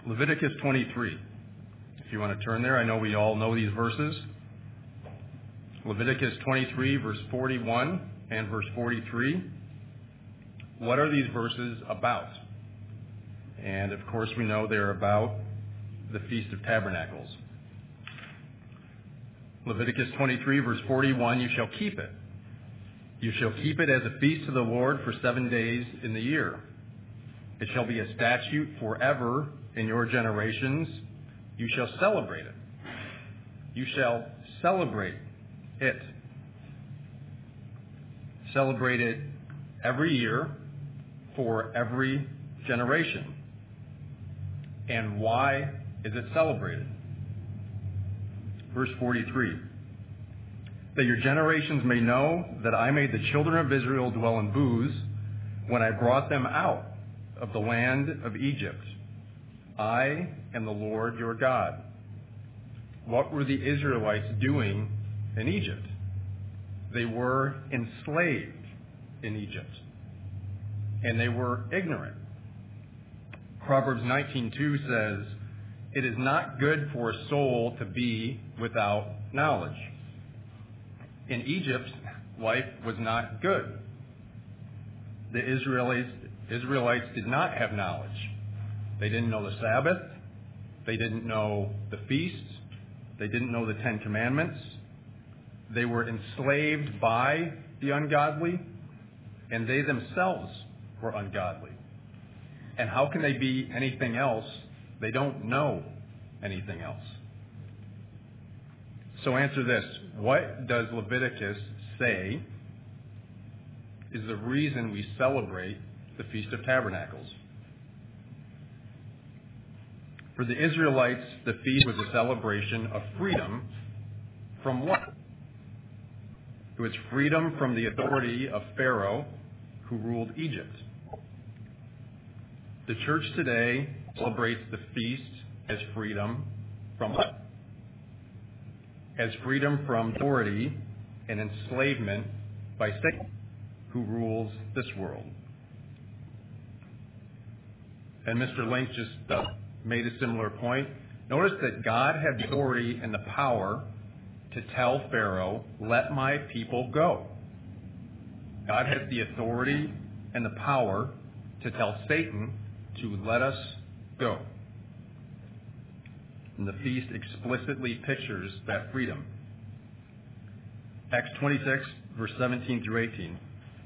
Leviticus 23. If you want to turn there, I know we all know these verses. Leviticus 23, verse 41 and verse 43. What are these verses about? And of course, we know they're about the Feast of Tabernacles. Leviticus 23, verse 41, you shall keep it. You shall keep it as a feast to the Lord for 7 days in the year. It shall be a statute forever in your generations. You shall celebrate it. You shall celebrate it. Celebrate it every year for every generation. And why is it celebrated? Verse 43. That your generations may know that I made the children of Israel dwell in booths when I brought them out of the land of Egypt. I am the Lord your God. What were the Israelites doing in Egypt? They were enslaved in Egypt. And they were ignorant. Proverbs 19:2 says, it is not good for a soul to be without knowledge. In Egypt, life was not good. The Israelites did not have knowledge. They didn't know the Sabbath. They didn't know the feasts. They didn't know the Ten Commandments. They were enslaved by the ungodly, and they themselves were ungodly. And how can they be anything else? They don't know anything else. So answer this. What does Leviticus say is the reason we celebrate the Feast of Tabernacles? For the Israelites, the feast was a celebration of freedom from what? It was freedom from the authority of Pharaoh, who ruled Egypt. The church today celebrates the feast as freedom from what? As freedom from authority and enslavement by Satan, who rules this world. And Mr. Link just made a similar point. Notice that God had the authority and the power to tell Pharaoh, let my people go. God has the authority and the power to tell Satan to let us go. And the feast explicitly pictures that freedom. Acts 26, verse 17 through 18.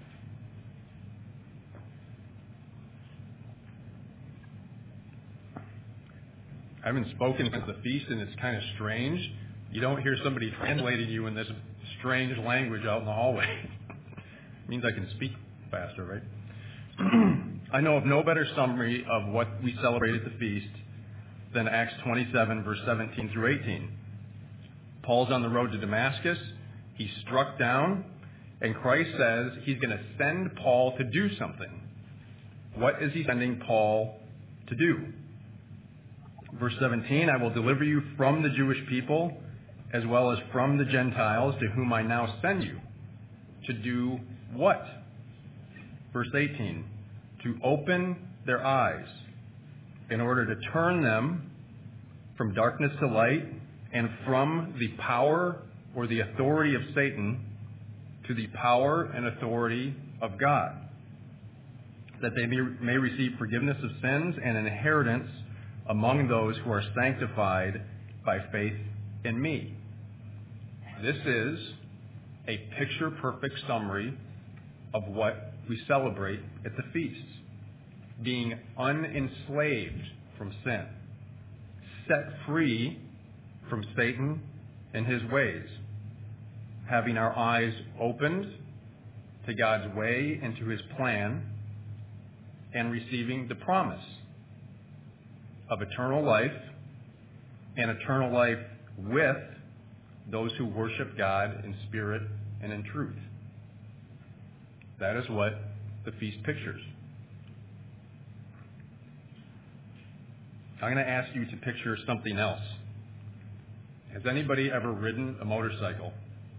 I haven't spoken since the feast, and it's kind of strange. You don't hear somebody translating you in this strange language out in the hallway. It means I can speak faster, right? I know of no better summary of what we celebrate at the feast than Acts 27, verse 17 through 18. Paul's on the road to Damascus. He's struck down, and Christ says he's going to send Paul to do something. What is he sending Paul to do? Verse 17, I will deliver you from the Jewish people as well as from the Gentiles to whom I now send you. To do what? Verse 18, to open their eyes in order to turn them from darkness to light and from the power or the authority of Satan to the power and authority of God, that they may receive forgiveness of sins and an inheritance among those who are sanctified by faith in me. This is a picture-perfect summary of what we celebrate at the feasts. Being unenslaved from sin, set free from Satan and his ways, having our eyes opened to God's way and to his plan, and receiving the promise of eternal life and eternal life with those who worship God in spirit and in truth. That is what the feast pictures. I'm going to ask you to picture something else. Has anybody ever ridden a motorcycle?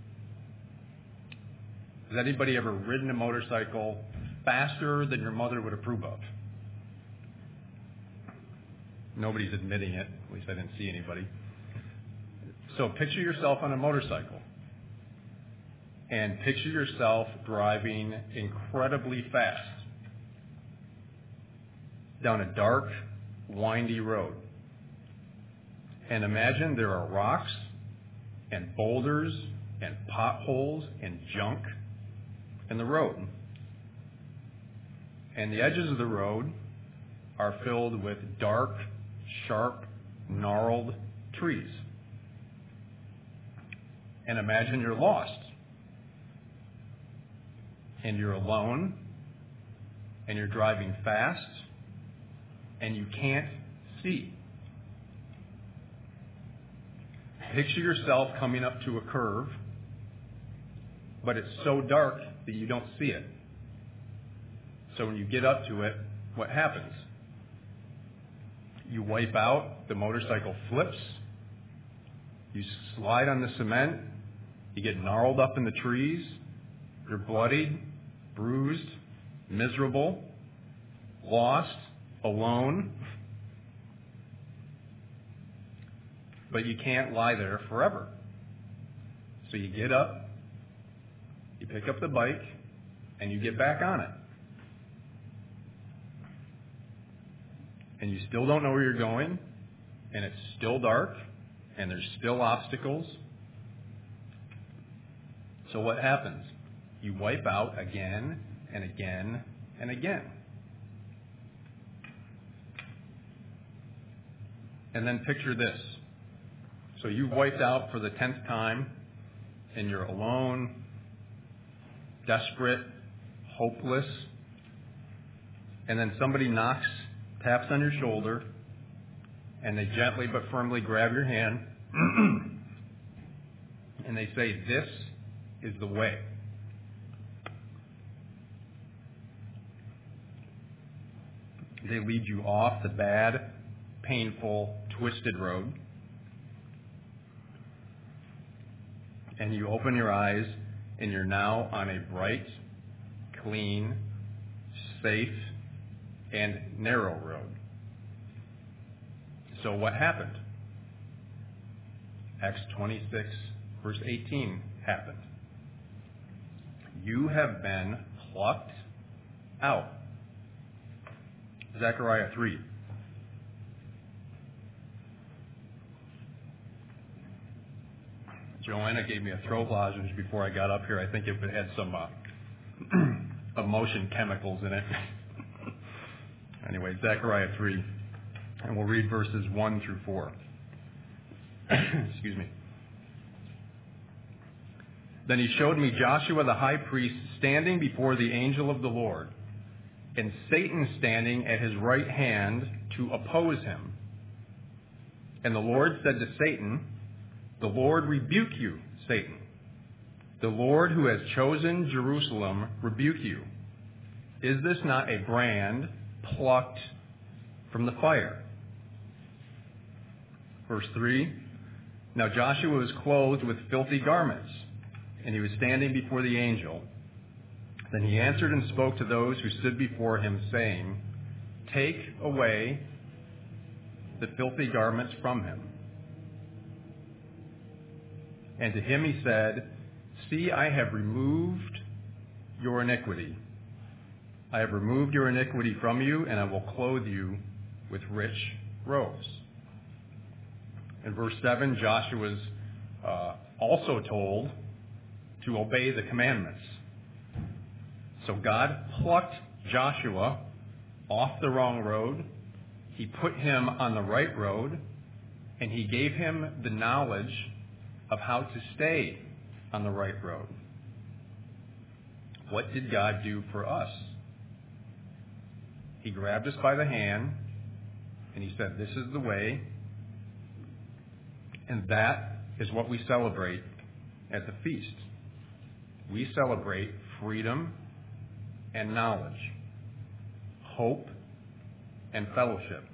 Has anybody ever ridden a motorcycle faster than your mother would approve of? Nobody's admitting it. At least I didn't see anybody. So picture yourself on a motorcycle. And picture yourself driving incredibly fast down a dark, windy road. And imagine there are rocks and boulders and potholes and junk in the road. And the edges of the road are filled with dark, sharp, gnarled trees. And imagine you're lost. And you're alone. And you're driving fast. And you can't see. Picture yourself coming up to a curve, but it's so dark that you don't see it. So when you get up to it, what happens? You wipe out, the motorcycle flips, you slide on the cement, you get gnarled up in the trees, you're bloodied, bruised, miserable, lost, alone. But you can't lie there forever. So you get up, you pick up the bike, and you get back on it. And you still don't know where you're going, and it's still dark, and there's still obstacles. So what happens? You wipe out again and again and again. And then picture this. So you've wiped out for the 10th time, and you're alone, desperate, hopeless, and then somebody taps on your shoulder, and they gently but firmly grab your hand, and they say, "This is the way." They lead you off the bad, painful, twisted road. And you open your eyes, and you're now on a bright, clean, safe, and narrow road. So what happened? Acts 26, verse 18 happened. You have been plucked out. Zechariah 3. Joanna gave me a throat lozenge before I got up here. I think it had some emotion chemicals in it. Anyway, Zechariah 3. And we'll read verses 1 through 4. Excuse me. Then he showed me Joshua the high priest standing before the angel of the Lord, and Satan standing at his right hand to oppose him. And the Lord said to Satan, "The Lord rebuke you, Satan. The Lord who has chosen Jerusalem rebuke you. Is this not a brand plucked from the fire?" Verse 3, Now Joshua was clothed with filthy garments, and he was standing before the angel. Then he answered and spoke to those who stood before him, saying, "Take away the filthy garments from him." And to him he said, "See, I have removed your iniquity. I have removed your iniquity from you, and I will clothe you with rich robes." In verse 7, Joshua was also told to obey the commandments. So God plucked Joshua off the wrong road. He put him on the right road, and he gave him the knowledge of how to stay on the right road. What did God do for us? He grabbed us by the hand, and he said, "This is the way." And that is what we celebrate at the feast. We celebrate freedom and knowledge, hope and fellowship.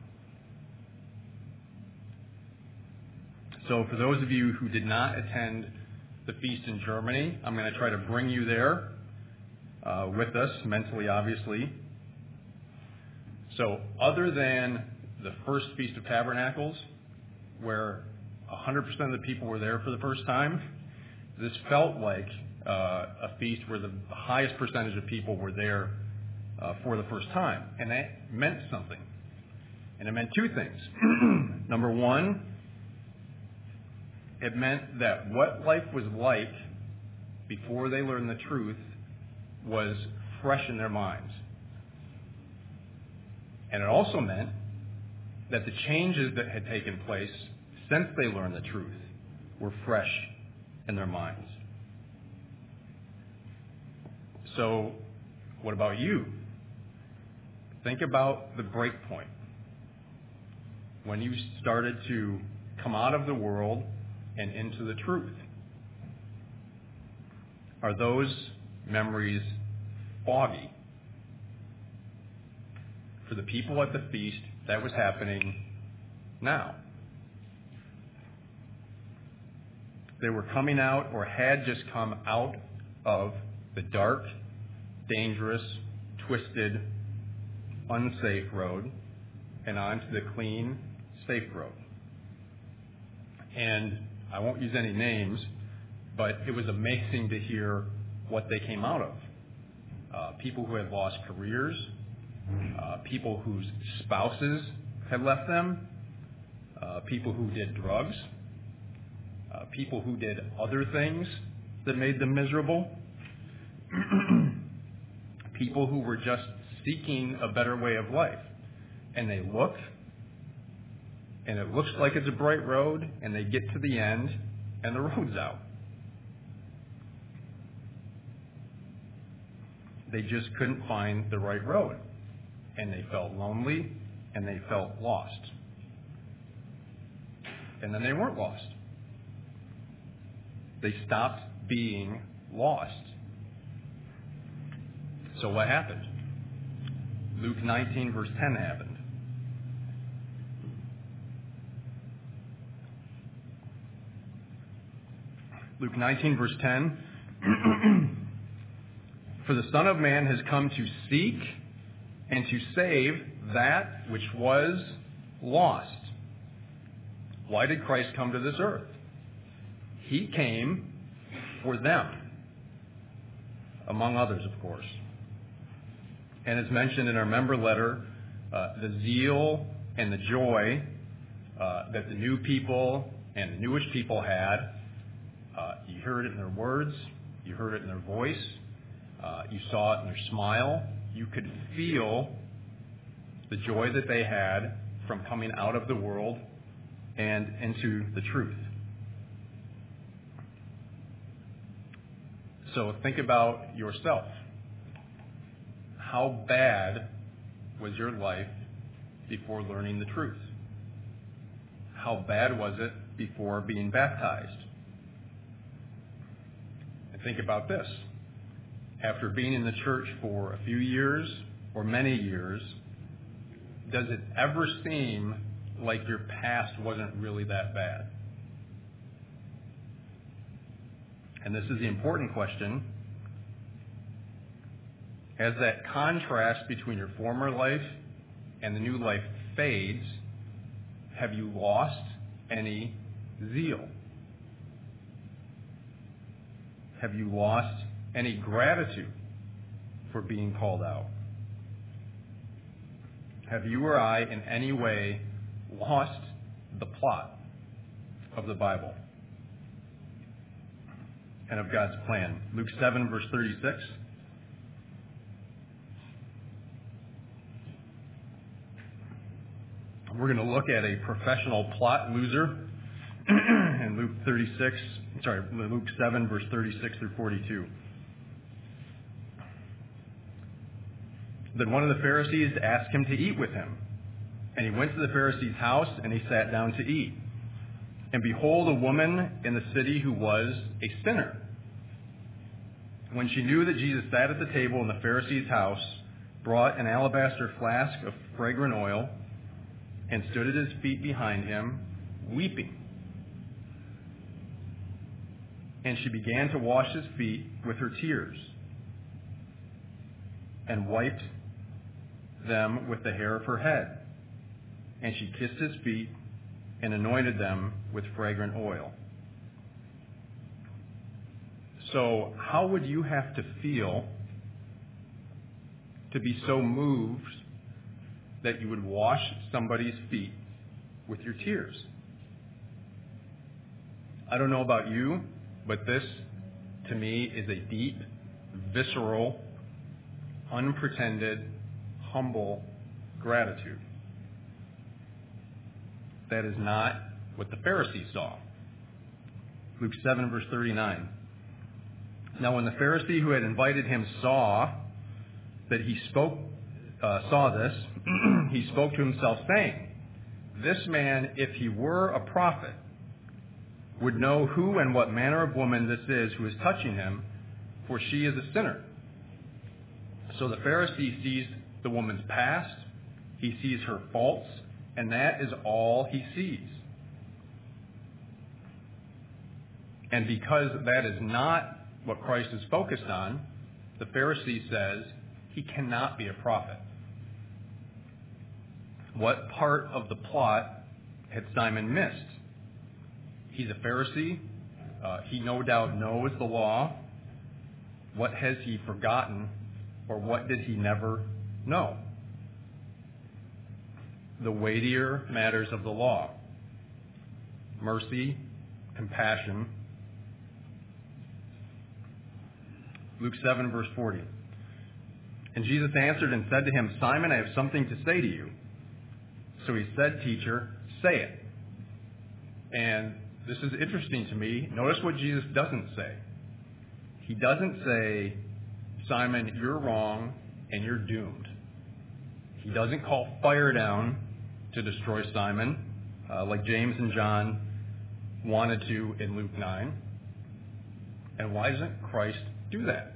So for those of you who did not attend the feast in Germany, I'm going to try to bring you there with us, mentally obviously. So other than the first Feast of Tabernacles, where 100% of the people were there for the first time, this felt like a feast where the highest percentage of people were there for the first time. And that meant something. And it meant two things. Number one, it meant that what life was like before they learned the truth was fresh in their minds. And it also meant that the changes that had taken place since they learned the truth were fresh in their minds. So, what about you? Think about the break point. When you started to come out of the world and into the truth. Are those memories foggy? For the people at the feast, that was happening now. They were coming out or had just come out of the dark, dangerous, twisted, unsafe road and onto the clean, safe road. And I won't use any names, but it was amazing to hear what they came out of. People who had lost careers, people whose spouses had left them, people who did drugs, people who did other things that made them miserable, people who were just seeking a better way of life. And they look, and it looks like it's a bright road, and they get to the end, and the road's out. They just couldn't find the right road. And they felt lonely, and they felt lost. And then they weren't lost. They stopped being lost. So what happened? Luke 19, verse 10 happened. Luke 19, verse 10. For the Son of Man has come to seek and to save that which was lost. Why did Christ come to this earth? He came for them, among others, of course. And as mentioned in our member letter, the zeal and the joy that the new people and the newish people had, you heard it in their words, you heard it in their voice, you saw it in their smile. You could feel the joy that they had from coming out of the world and into the truth. So think about yourself. How bad was your life before learning the truth? How bad was it before being baptized? And think about this. After being in the church for a few years or many years, does it ever seem like your past wasn't really that bad? And this is the important question. As that contrast between your former life and the new life fades, have you lost any zeal? Have you lost any gratitude for being called out? Have you or I in any way lost the plot of the Bible and of God's plan? Luke 7, verse 36. We're going to look at a professional plot loser in Luke 7, verse 36 through 42. Then one of the Pharisees asked him to eat with him. And he went to the Pharisee's house, and he sat down to eat. And behold, a woman in the city who was a sinner, when she knew that Jesus sat at the table in the Pharisee's house, brought an alabaster flask of fragrant oil, and stood at his feet behind him, weeping. And she began to wash his feet with her tears, and wiped them with the hair of her head, and she kissed his feet and anointed them with fragrant oil. So how would you have to feel to be so moved that you would wash somebody's feet with your tears? I don't know about you, but this, to me, is a deep, visceral, unpretended, humble gratitude. That is not what the Pharisees saw. Luke 7, verse 39. Now when the Pharisee who had invited him saw that he saw this, he spoke to himself, saying, "This man, if he were a prophet, would know who and what manner of woman this is who is touching him, for she is a sinner." So the Pharisee sees the woman's past, he sees her faults, and that is all he sees. And because that is not what Christ is focused on, the Pharisee says he cannot be a prophet. What part of the plot had Simon missed? He's a Pharisee. He no doubt knows the law. What has he forgotten, or what did he never know? The weightier matters of the law: mercy, compassion. Luke 7, verse 40. And Jesus answered and said to him, "Simon, I have something to say to you." So he said, "Teacher, say it." And this is interesting to me. Notice what Jesus doesn't say. He doesn't say, "Simon, you're wrong and you're doomed." He doesn't call fire down to destroy Simon, like James and John wanted to in Luke 9. And why doesn't Christ do that?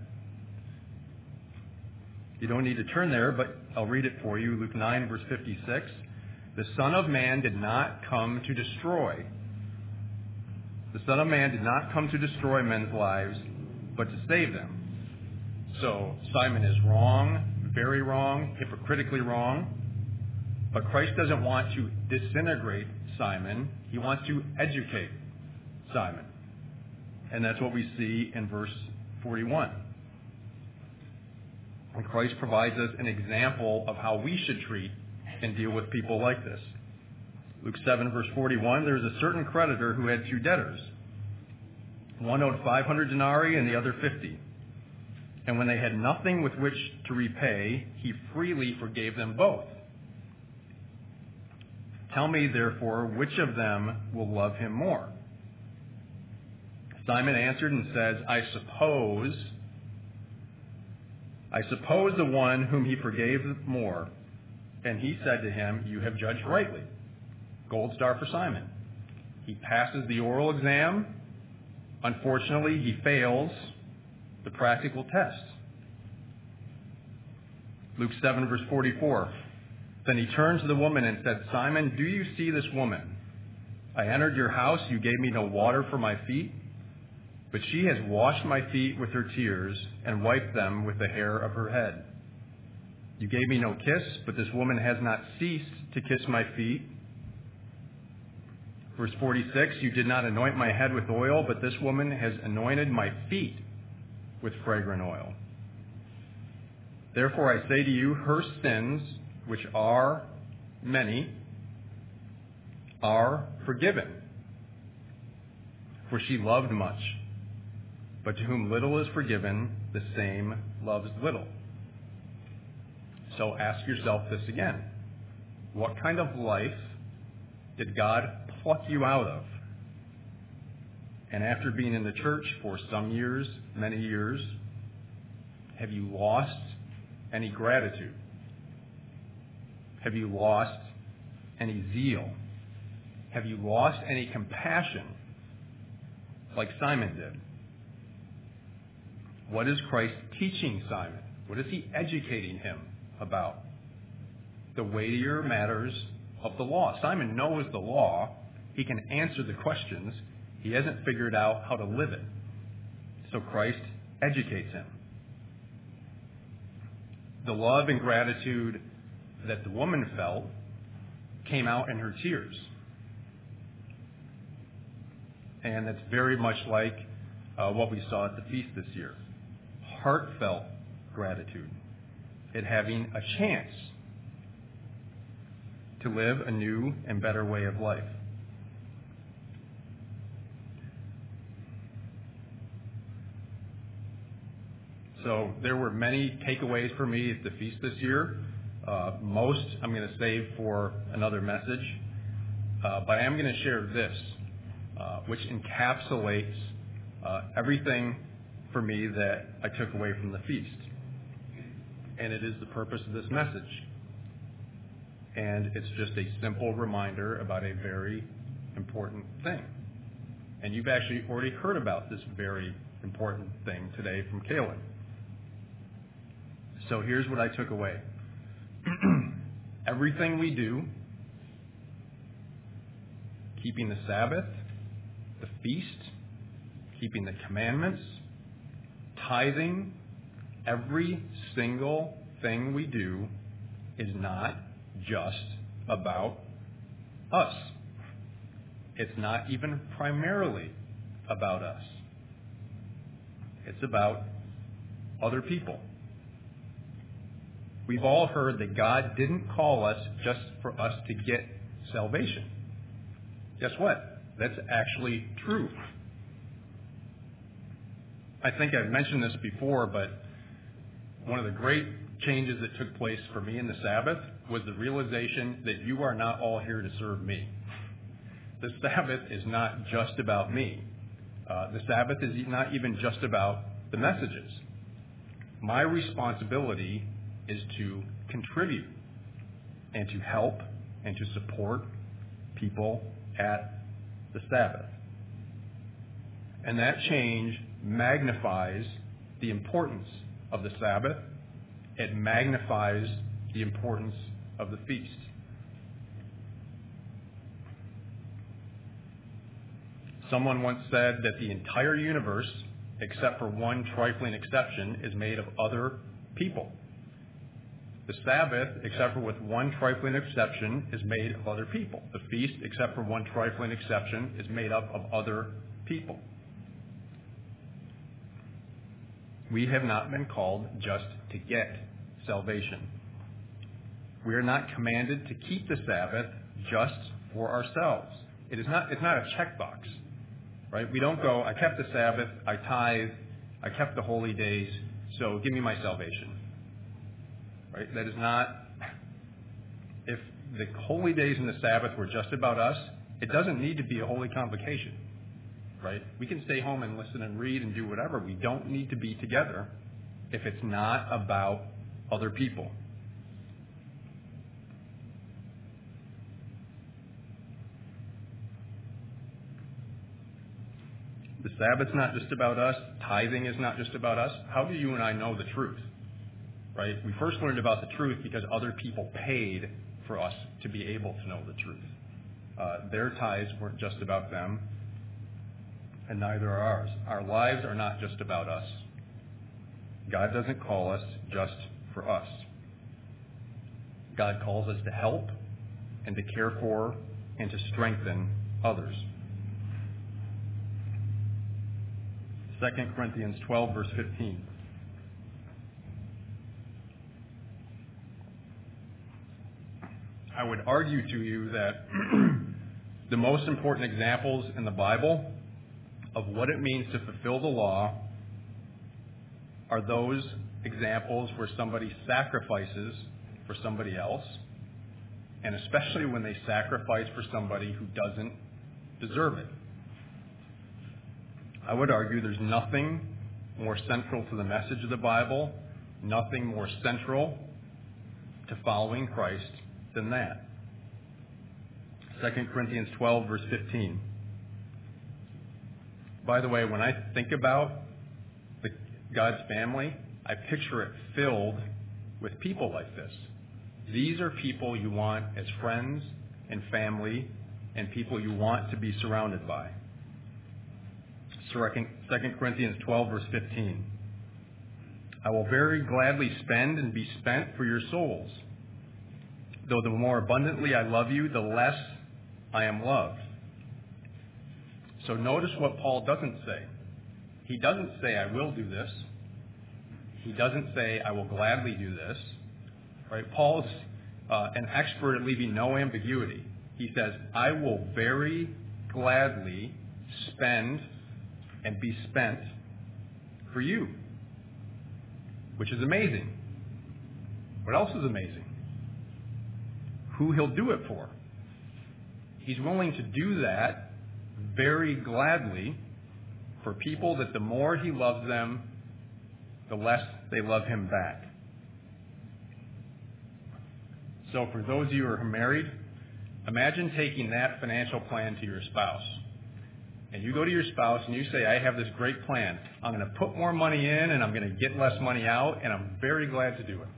You don't need to turn there, but I'll read it for you. Luke 9, verse 56. The Son of Man did not come to destroy. The Son of Man did not come to destroy men's lives, but to save them. So Simon is wrong, very wrong, hypocritically wrong. But Christ doesn't want to disintegrate Simon. He wants to educate Simon. And that's what we see in verse 41. And Christ provides us an example of how we should treat and deal with people like this. Luke 7, verse 41, there was a certain creditor who had two debtors. One owed 500 denarii and the other 50. And when they had nothing with which to repay, he freely forgave them both. Tell me, therefore, which of them will love him more? Simon answered and says, I suppose the one whom he forgave more. And he said to him, you have judged rightly. Gold star for Simon. He passes the oral exam. Unfortunately, he fails the practical test. Luke 7, verse 44. Then he turned to the woman and said, Simon, do you see this woman? I entered your house. You gave me no water for my feet, but she has washed my feet with her tears and wiped them with the hair of her head. You gave me no kiss, but this woman has not ceased to kiss my feet. Verse 46, you did not anoint my head with oil, but this woman has anointed my feet with fragrant oil. Therefore I say to you, her sins, which are many, are forgiven. For she loved much. But to whom little is forgiven, the same loves little. So ask yourself this again. What kind of life did God pluck you out of? And after being in the church for some years, many years, have you lost any gratitude? Have you lost any zeal? Have you lost any compassion like Simon did? What is Christ teaching Simon? What is he educating him about? The weightier matters of the law. Simon knows the law. He can answer the questions. He hasn't figured out how to live it. So Christ educates him. The love and gratitude that the woman felt came out in her tears. And it's very much like what we saw at the feast this year. Heartfelt gratitude at having a chance to live a new and better way of life. So there were many takeaways for me at the feast this year. Most I'm going to save for another message. But I am going to share this, which encapsulates everything for me that I took away from the feast. And it is the purpose of this message. And it's just a simple reminder about a very important thing. And you've actually already heard about this very important thing today from Caleb. So here's what I took away. Everything we do, keeping the Sabbath, the feast, keeping the commandments, tithing, every single thing we do is not just about us. It's not even primarily about us. It's about other people. We've all heard that God didn't call us just for us to get salvation. Guess what? That's actually true. I think I've mentioned this before, but one of the great changes that took place for me in the Sabbath was the realization that you are not all here to serve me. The Sabbath is not just about me. The Sabbath is not even just about the messages. My responsibility is to contribute and to help and to support people at the Sabbath. And that change magnifies the importance of the Sabbath. It magnifies the importance of the feast. Someone once said that the entire universe, except for one trifling exception, is made of other people. The Sabbath, except for with one trifling exception, is made of other people. The feast, except for one trifling exception, is made up of other people. We have not been called just to get salvation. We are not commanded to keep the Sabbath just for ourselves. It's not a checkbox, right? We don't go, I kept the Sabbath, I tithe, I kept the holy days, so give me my salvation. Right? That is not, if the holy days and the Sabbath were just about us, it doesn't need to be a holy convocation, right? We can stay home and listen and read and do whatever. We don't need to be together if it's not about other people. The Sabbath's not just about us. Tithing is not just about us. How do you and I know the truth? Right? We first learned about the truth because other people paid for us to be able to know the truth. Their tithes weren't just about them, and neither are ours. Our lives are not just about us. God doesn't call us just for us. God calls us to help and to care for and to strengthen others. 2 Corinthians 12, verse 15. I would argue to you that the most important examples in the Bible of what it means to fulfill the law are those examples where somebody sacrifices for somebody else, and especially when they sacrifice for somebody who doesn't deserve it. I would argue there's nothing more central to the message of the Bible, nothing more central to following Christ than that. 2 Corinthians 12, verse 15. By the way, when I think about God's family, I picture it filled with people like this. These are people you want as friends and family and people you want to be surrounded by. 2 Corinthians 12, verse 15. I will very gladly spend and be spent for your souls. though the more abundantly I love you, the less I am loved. So notice what Paul doesn't say. He doesn't say, I will do this. He doesn't say, I will gladly do this. Right? Paul's an expert at leaving no ambiguity. He says, I will very gladly spend and be spent for you, which is amazing. What else is amazing? Who he'll do it for. He's willing to do that very gladly for people that the more he loves them, the less they love him back. So for those of you who are married, imagine taking that financial plan to your spouse. And you go to your spouse and you say, I have this great plan. I'm going to put more money in and I'm going to get less money out, and I'm very glad to do it.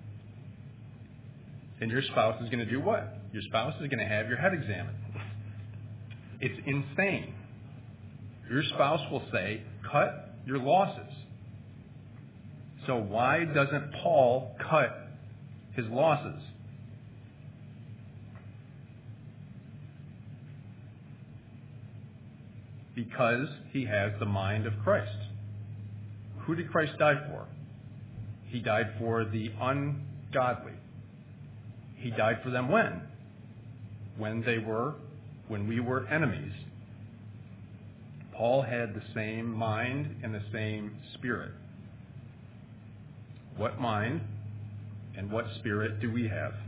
And your spouse is going to do what? Your spouse is going to have your head examined. It's insane. Your spouse will say, cut your losses. So why doesn't Paul cut his losses? Because he has the mind of Christ. Who did Christ die for? He died for the ungodly. He died for them when? When we were enemies. Paul had the same mind and the same spirit. What mind and what spirit do we have?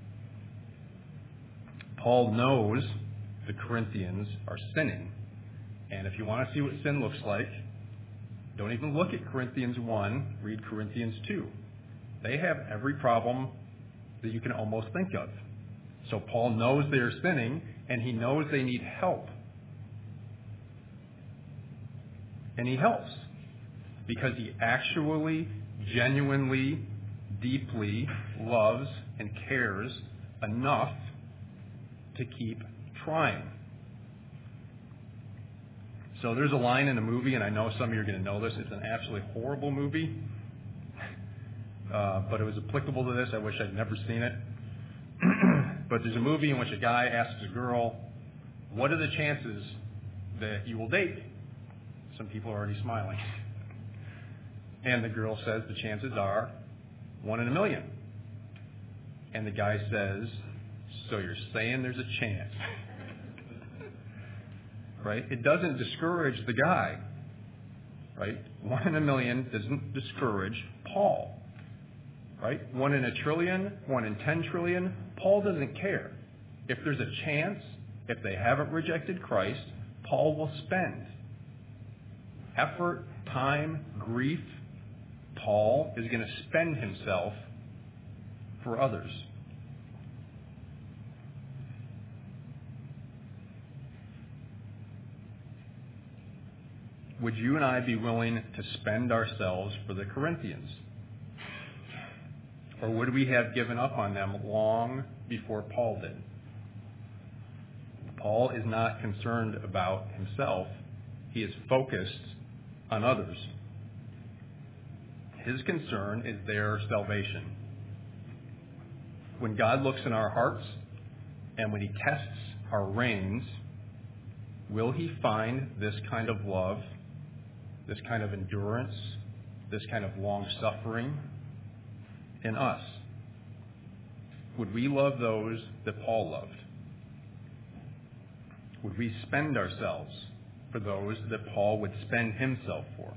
Paul knows the Corinthians are sinning. And if you want to see what sin looks like, don't even look at Corinthians 1, read Corinthians 2. They have every problem that you can almost think of. So Paul knows they are sinning, and he knows they need help. And he helps because he actually, genuinely, deeply loves and cares enough to keep trying. So there's a line in a movie, and I know some of you are going to know this. It's an absolutely horrible movie, but it was applicable to this. I wish I'd never seen it. But there's a movie in which a guy asks a girl, what are the chances that you will date? Some people are already smiling. And the girl says the chances are 1 in a million. And the guy says, so you're saying there's a chance. Right? It doesn't discourage the guy. Right? 1 in a million doesn't discourage Paul. Right? 1 in a trillion, 1 in 10 trillion, Paul doesn't care. If there's a chance, if they haven't rejected Christ, Paul will spend effort, time, grief. Paul is going to spend himself for others. Would you and I be willing to spend ourselves for the Corinthians? Or would we have given up on them long before Paul did? Paul is not concerned about himself. He is focused on others. His concern is their salvation. When God looks in our hearts and when he tests our reins, will he find this kind of love, this kind of endurance, this kind of long-suffering in us? Would we love those that Paul loved? Would we spend ourselves for those that Paul would spend himself for?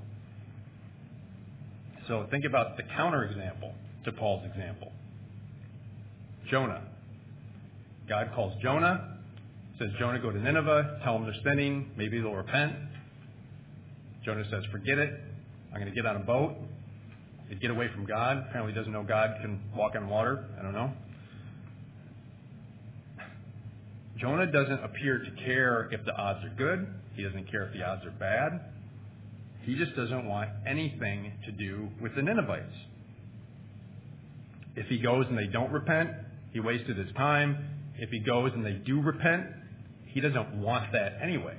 So think about the counterexample to Paul's example. Jonah. God calls Jonah, says, Jonah, go to Nineveh, tell them they're sinning, maybe they'll repent. Jonah says, forget it, I'm going to get on a boat. He'd get away from God. Apparently he doesn't know God can walk on water. I don't know. Jonah doesn't appear to care if the odds are good. He doesn't care if the odds are bad. He just doesn't want anything to do with the Ninevites. If he goes and they don't repent, he wasted his time. If he goes and they do repent, he doesn't want that anyway.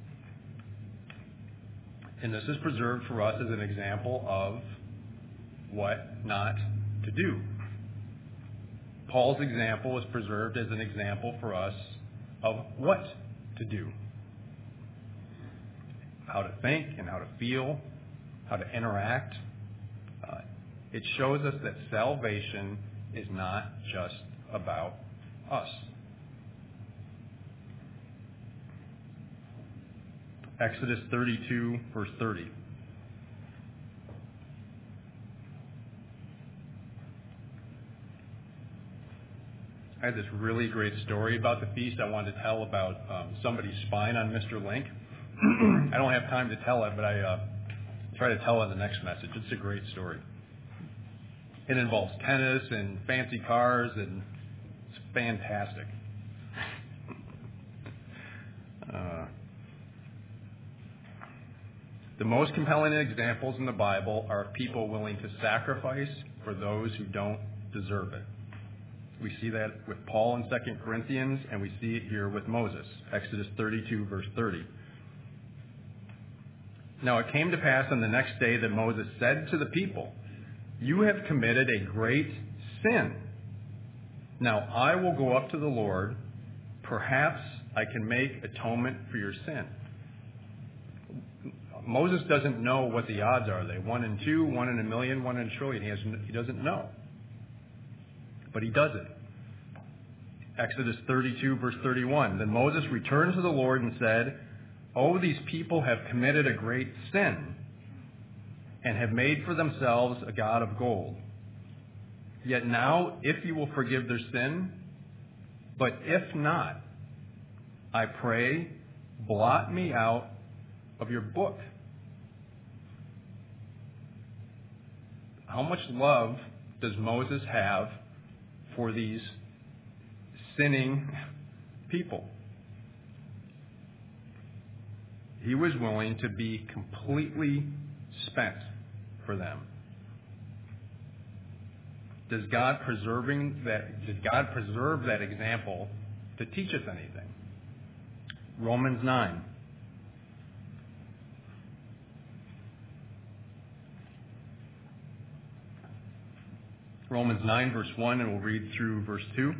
And this is preserved for us as an example of what not to do. Paul's example is preserved as an example for us of what to do, how to think and how to feel, how to interact. It shows us that salvation is not just about us. Exodus 32, verse 30. I had this really great story about the feast I wanted to tell about somebody spying on Mr. Link. I don't have time to tell it, but I try to tell it in the next message. It's a great story. It involves tennis and fancy cars, and it's fantastic. The most compelling examples in the Bible are people willing to sacrifice for those who don't deserve it. We see that with Paul in 2 Corinthians, and we see it here with Moses. Exodus 32, verse 30. Now it came to pass on the next day that Moses said to the people, "You have committed a great sin. Now I will go up to the Lord. Perhaps I can make atonement for your sin." Moses doesn't know what the odds are. Are they 1 in 2, 1 in a million, 1 in a trillion? He doesn't know. But he does it. Exodus 32, verse 31. Then Moses returned to the Lord and said, "Oh, these people have committed a great sin and have made for themselves a god of gold. Yet now, if you will forgive their sin, but if not, I pray, blot me out of your book." How much love does Moses have for these sinning people? He was willing to be completely spent for them. Does God preserve that example to teach us anything? Romans 9. Romans 9, verse 1, and we'll read through verse 2.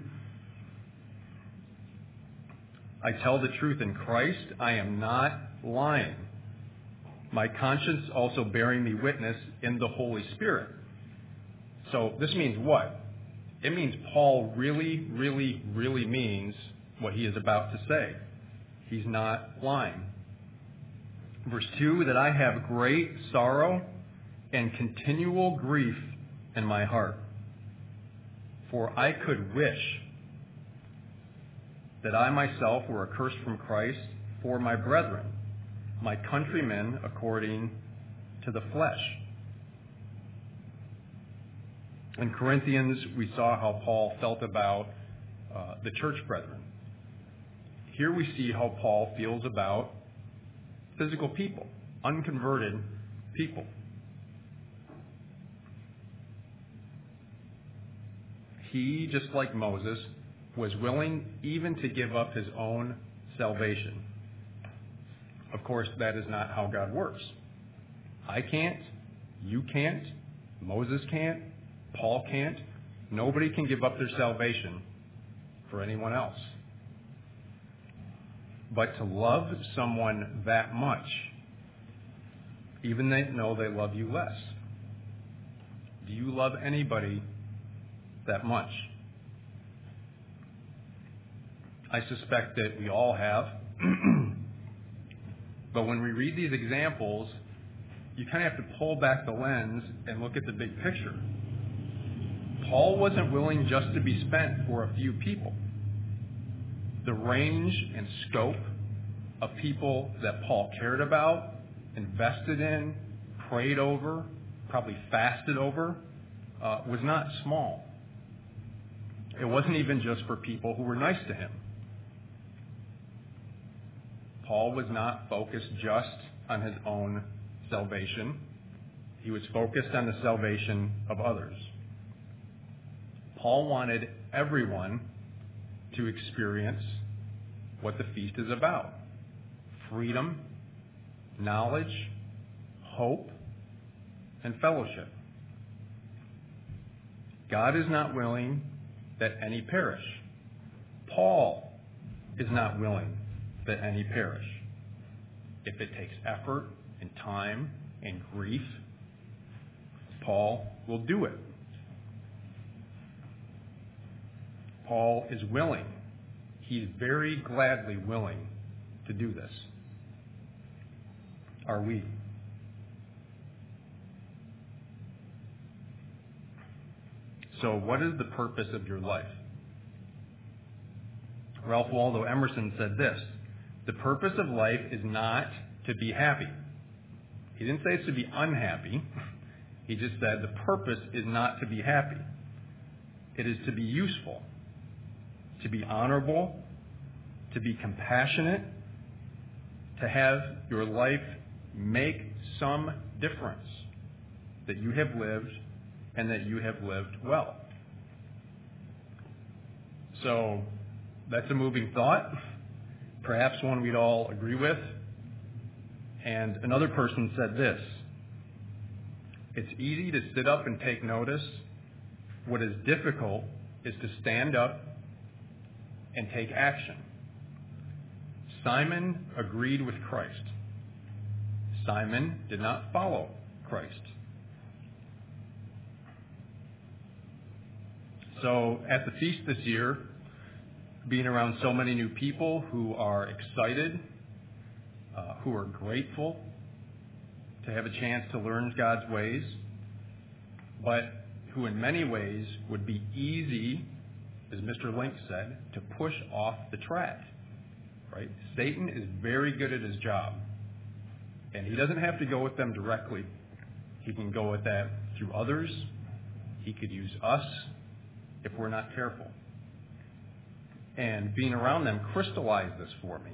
I tell the truth in Christ, I am not lying. My conscience also bearing me witness in the Holy Spirit. So this means what? It means Paul really, really, really means what he is about to say. He's not lying. Verse 2, that I have great sorrow and continual grief in my heart. For I could wish that I myself were accursed from Christ for my brethren, my countrymen according to the flesh. In Corinthians, we saw how Paul felt about the church brethren. Here we see how Paul feels about physical people, unconverted people. He, just like Moses, was willing even to give up his own salvation. Of course, that is not how God works. I can't, you can't, Moses can't, Paul can't. Nobody can give up their salvation for anyone else. But to love someone that much, even though they love you less. Do you love anybody that much? I suspect that we all have. But when we read these examples, you kind of have to pull back the lens and look at the big picture. Paul wasn't willing just to be spent for a few people. The range and scope of people that Paul cared about, invested in, prayed over, probably fasted over, was not small. It wasn't even just for people who were nice to him. Paul was not focused just on his own salvation. He was focused on the salvation of others. Paul wanted everyone to experience what the feast is about: freedom, knowledge, hope, and fellowship. God is not willing that any perish. Paul is not willing that any perish. If it takes effort and time and grief, Paul will do it. Paul is willing. He's very gladly willing to do this. Are we? So what is the purpose of your life? Ralph Waldo Emerson said this: the purpose of life is not to be happy. He didn't say it's to be unhappy. He just said the purpose is not to be happy. It is to be useful, to be honorable, to be compassionate, to have your life make some difference, that you have lived and that you have lived well. So that's a moving thought, perhaps one we'd all agree with. And another person said this: it's easy to sit up and take notice. What is difficult is to stand up and take action. Simon agreed with Christ. Simon did not follow Christ. So at the feast this year, being around so many new people who are excited, who are grateful to have a chance to learn God's ways, but who in many ways would be easy, as Mr. Link said, to push off the track. Right? Satan is very good at his job, and he doesn't have to go with them directly. He can go with that through others. He could use us if we're not careful. And being around them crystallized this for me.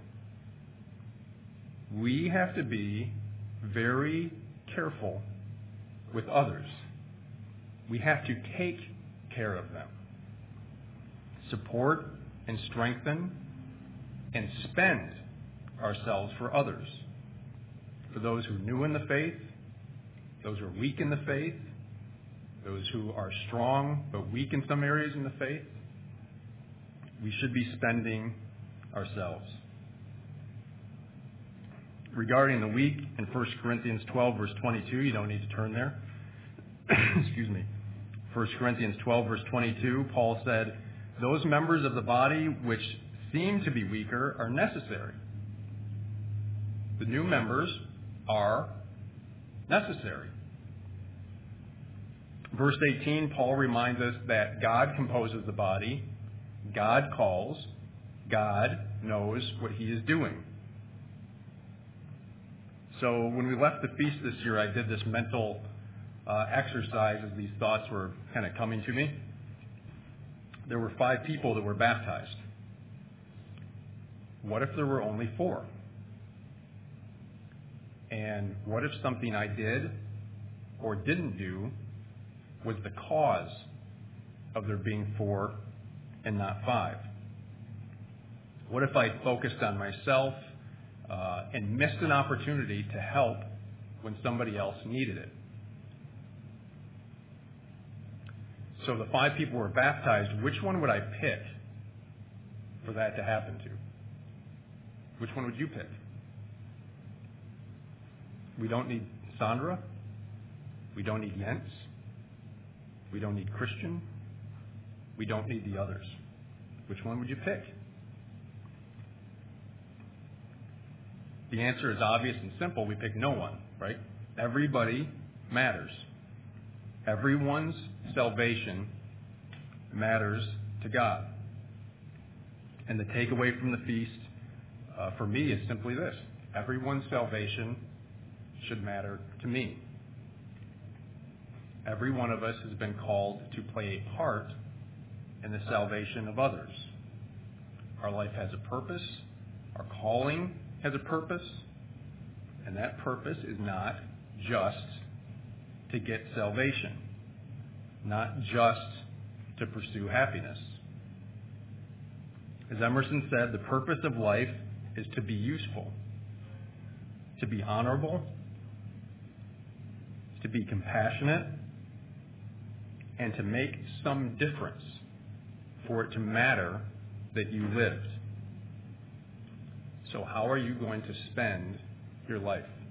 We have to be very careful with others. We have to take care of them, support and strengthen, and spend ourselves for others, for those who are new in the faith, those who are weak in the faith, those who are strong but weak in some areas in the faith. We should be spending ourselves. Regarding the weak, in 1 Corinthians 12, verse 22, you don't need to turn there. Excuse me. 1 Corinthians 12, verse 22, Paul said, those members of the body which seem to be weaker are necessary. The new members are necessary. Verse 18, Paul reminds us that God composes the body, God calls, God knows what he is doing. So when we left the feast this year, I did this mental exercise as these thoughts were kind of coming to me. There were 5 people that were baptized. What if there were only 4? And what if something I did or didn't do was the cause of there being 4 and not 5? What if I focused on myself and missed an opportunity to help when somebody else needed it? So the 5 people were baptized. Which one would I pick for that to happen to? Which one would you pick? We don't need Sandra. We don't need Jens. We don't need Christian. We don't need the others. Which one would you pick? The answer is obvious and simple. We pick no one, right? Everybody matters. Everyone's salvation matters to God. And the takeaway from the feast for me is simply this: everyone's salvation should matter to me. Every one of us has been called to play a part in the salvation of others. Our life has a purpose. Our calling has a purpose. And that purpose is not just to get salvation, not just to pursue happiness. As Emerson said, the purpose of life is to be useful, to be honorable, to be compassionate, and to make some difference for it to matter that you lived. So how are you going to spend your life?